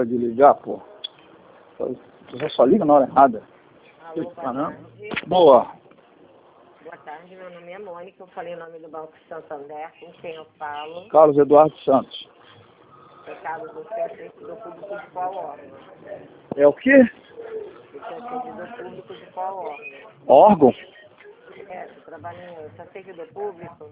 hora de ligar, pô. Você só liga na hora errada. Alô, boa tarde. Boa. Boa tarde, meu nome é Mônica, eu falei o nome do Banco Santander, com quem eu falo. Carlos Eduardo Santos. Recado do seu servidor público de qual órgão? É o quê? Do seu servidor público de qual órgão? Órgão? É, você trabalha em seu servidor público?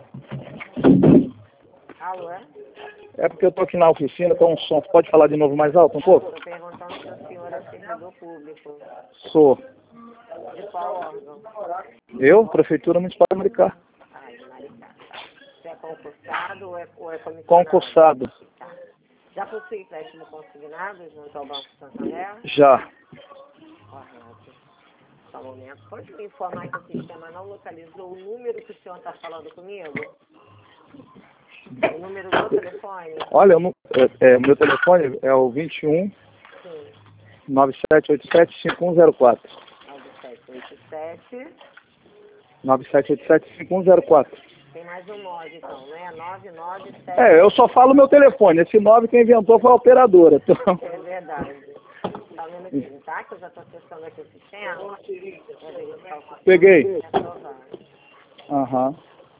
Alô, é? É porque eu tô aqui na oficina, tá um som. Você pode falar de novo mais alto um pouco? Estou perguntando se o senhor é servidor público. Sou. De qual órgão? Eu, Prefeitura Municipal de Maricá. Ah, de Maricá. Você é concursado ou é comissionado? Concursado. Tá. Já possui empréstimo consignado junto ao Banco Santander? Já. Correto. Só um momento. Pode me informar que o sistema não localizou o número que o senhor está falando comigo? O número do telefone? Olha, meu telefone é o 21 Sim. 9787 5104. 9787. 9787 5104. Tem mais um 9, então, né? 997. É, eu só falo meu telefone. Esse 9 quem inventou foi a operadora. Então... É verdade. Tá vendo aqui, tá? Que eu já estou acessando aqui o sistema. Vou verificar o sistema. Peguei. Aprovar. Aham.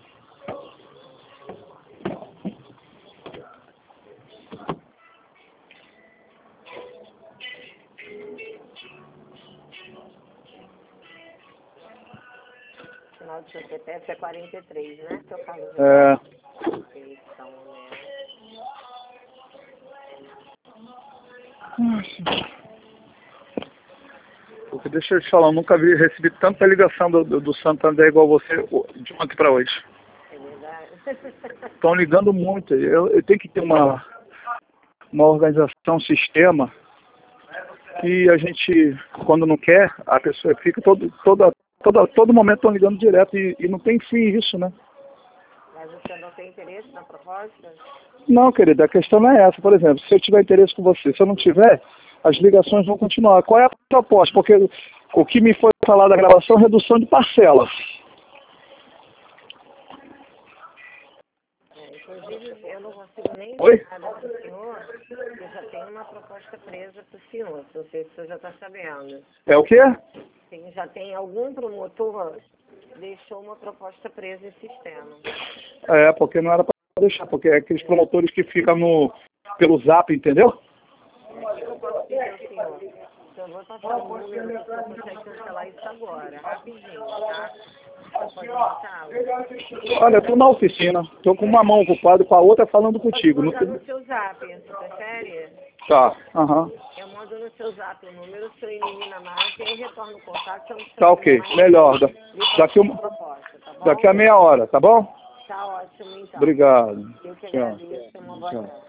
O final do seu CPF é 43, né, seu Carlos? É. Então, né? Porque deixa eu te falar, eu nunca recebi tanta ligação do Santander igual você de ontem para hoje. É verdade. Estão ligando muito. Eu tenho que ter uma organização, um sistema que a gente, quando não quer, a pessoa fica todo momento estão ligando direto e não tem fim isso, né? Mas você não tem interesse na proposta? Não, querida, a questão não é essa. Por exemplo, se eu tiver interesse com você, se eu não tiver, as ligações vão continuar. Qual é a proposta? Porque o que me foi falado da gravação é redução de parcelas. Inclusive, eu não consigo nem Oi? ver nada para o senhor, porque já tem uma proposta presa para o senhor. Não sei se o senhor já está sabendo. É o quê? Já tem algum promotor deixou uma proposta presa em sistema. É, porque não era para deixar, porque é aqueles promotores que ficam pelo zap, entendeu? O que eu posso pedir ao senhor? Eu vou passar um número que o senhor consegue cancelar isso agora, rapidinho, tá? Você pode passá-lo? Olha, eu tô na oficina, tô com uma mão ocupada e com a outra falando contigo. Eu vou mandar no seu zap, você prefere? Tá, aham. Eu mando no seu zap o número, o senhor elimina a marca e eu retorno o contato. Tá ok, melhor. Daqui a meia hora, tá bom? Tá ótimo, então. Obrigado. Eu que Tchau. agradeço, uma boa tarde.